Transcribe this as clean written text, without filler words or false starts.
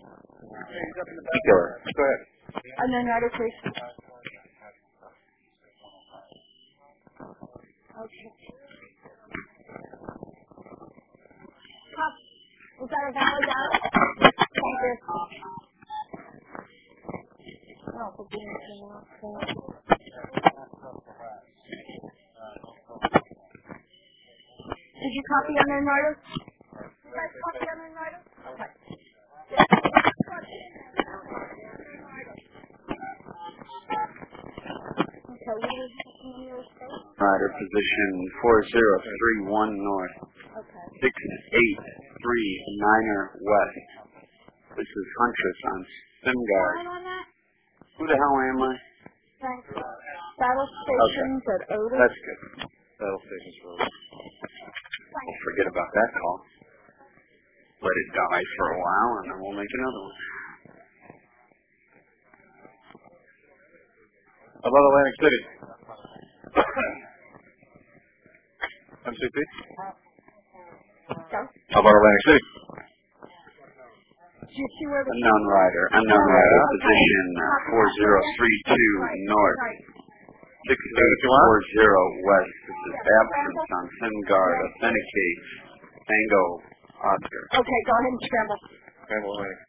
Go ahead. Unknown rider, please. Okay. Is that a valid route? Thank you. Oh, for goodness sake. Did you copy unknown rider? You guys copy unknown rider? Okay. Rider position 4031 north. Okay. 6839er west. This is Huntress on SimGuard. Who the hell am I? Thanks. Battle stations at Otis. That's good. Battle stations for Otis. We'll forget about that call. Let it die for a while, and then we'll make another one. Above Atlantic City. MCP? How about Atlantic City? Do you see where the Unknown rider, position 4032 north, 6840 west. This is absence on SimGuard. Authenticate. Tango Oscar. Okay, go ahead and scramble. Scramble away.